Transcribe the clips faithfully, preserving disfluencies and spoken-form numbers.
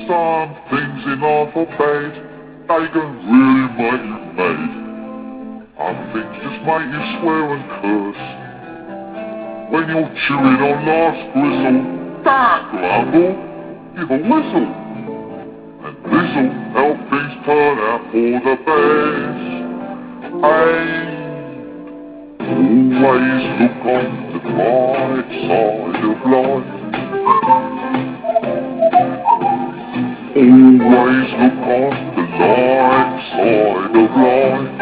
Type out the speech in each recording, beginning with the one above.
some things in life are bad, they can really make you mad. Other things just make you swear and curse. When you're chewing on life's gristle, don't grumble, give a whistle. And this'll help things turn out for the best. Hey, always look on the bright side of life. Always look on the light side of life.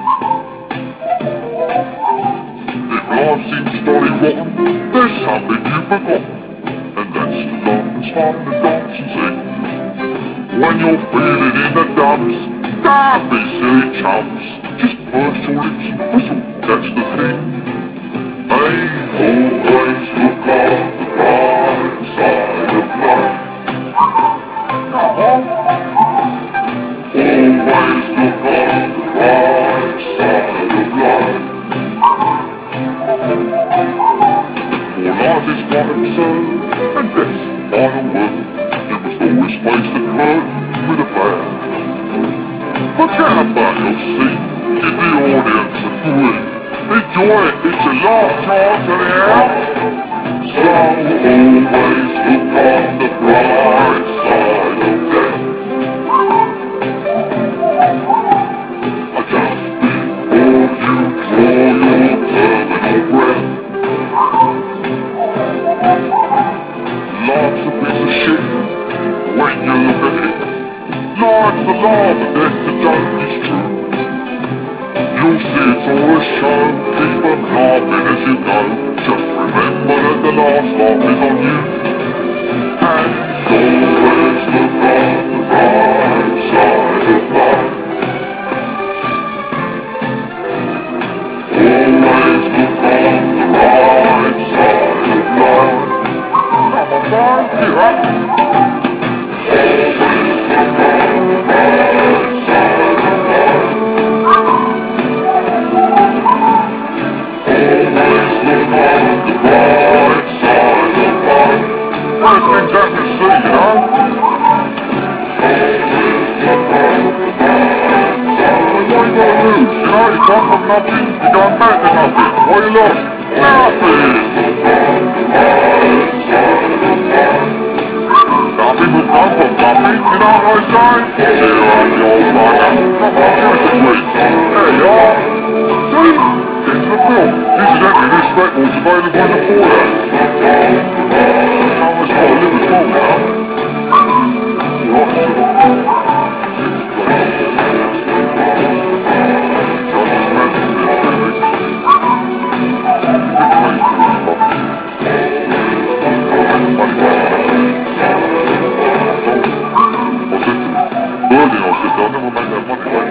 If life seems jolly rotten, there's something you've forgotten, and that's to laugh and smile and dance and sing. When you're feeling in the dumps, don't be silly chumps, just purse your lips and whistle, that's the thing. Hey, always look on the bright side of life. Come on. Always look on the bright side of life. For life is quite absurd, and death's the final word. You must always face the curtain with a bow. Forget about your seat, give the audience a grin. Enjoy it, it's your last chance anyhow. So always look on the bright side of death. Just before you draw your terminal breath. Life's a piece of shit when you look at it. Life's a lie, but then the joke is true. You'll see it's all a show, keep on laughing as you go. Just remember that the last laugh is on you. And always look on the bright side of life. Always look on the right side of life. Come on, boy, get up. Always look on the right side of life. Always look on the right side of life. First things that you see, you know? Always look on the right side of life. What you gotta lose, you know? You come from nothing, you're going back to nothing. What you lost? Nothing! Some people come from nothing, you know what I say? Cheer up, your bugger. Come on, give us a tweet. There you are. See? Into the film. Incidentally, this record's available in the foyer. Someone's got to live as well now. Right, so... Early, I said, I'll never make that money later.